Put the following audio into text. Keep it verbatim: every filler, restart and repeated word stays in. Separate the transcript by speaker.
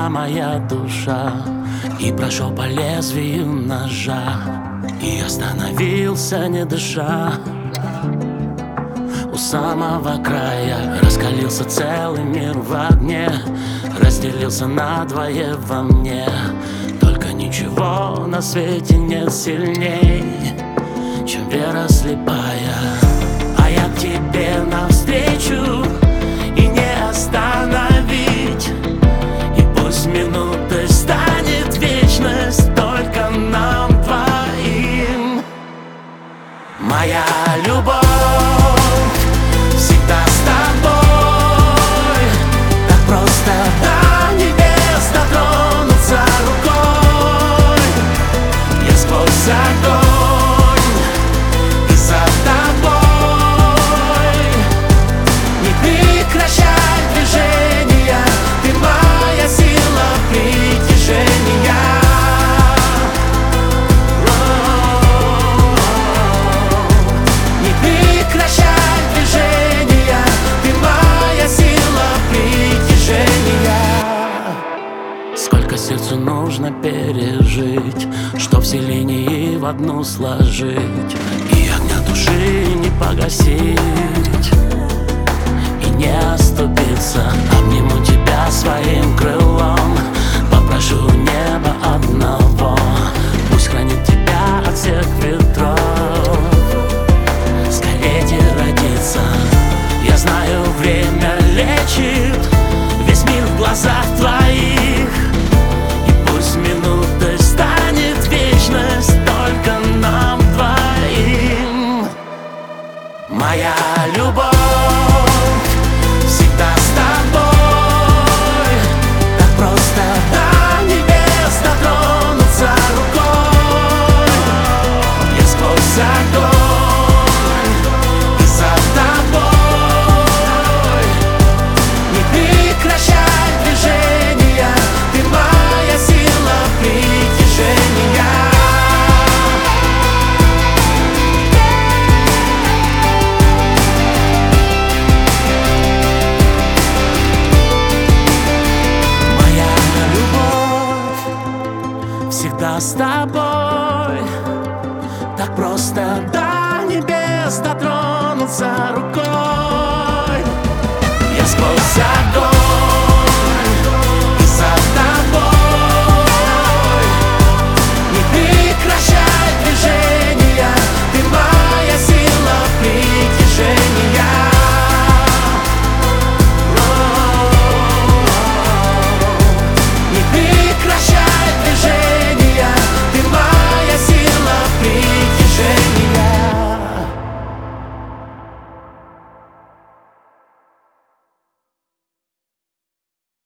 Speaker 1: вся моя душа, и прошел по лезвию ножа, и остановился, не дыша. У самого края раскалился целый мир в огне, разделился надвое во мне. Только ничего на свете нет сильней, чем вера слепая. А я к тебе навстречу, и не остановить. И пусть минутой станет вечность только нам двоим. Моя любовь всегда с тобой, так просто до небес дотронуться рукой. Я сквозь огонь и за тобой. Не прекращай движения, ты моя сила притяжения. Не прекращай движения, ты моя сила притяжения. Сколько сердцу нужно пережить, чтоб все линии в одну сложить, и огня души не погасить, и не оступиться. Обниму тебя своим крылом, попрошу неба одного, пусть хранит тебя от всех ветров. Скорее родиться, я знаю, время лечит весь мир в глазах твоих. И пусть минутой станет вечность только нам двоим. Моя любовь всегда с тобой, так просто до небес дотронуться рукой. Я сквозь огонь и за тобой. Не прекращай движения, ты моя сила притяжения. Всегда с тобой, так просто до небес дотронуться рукой.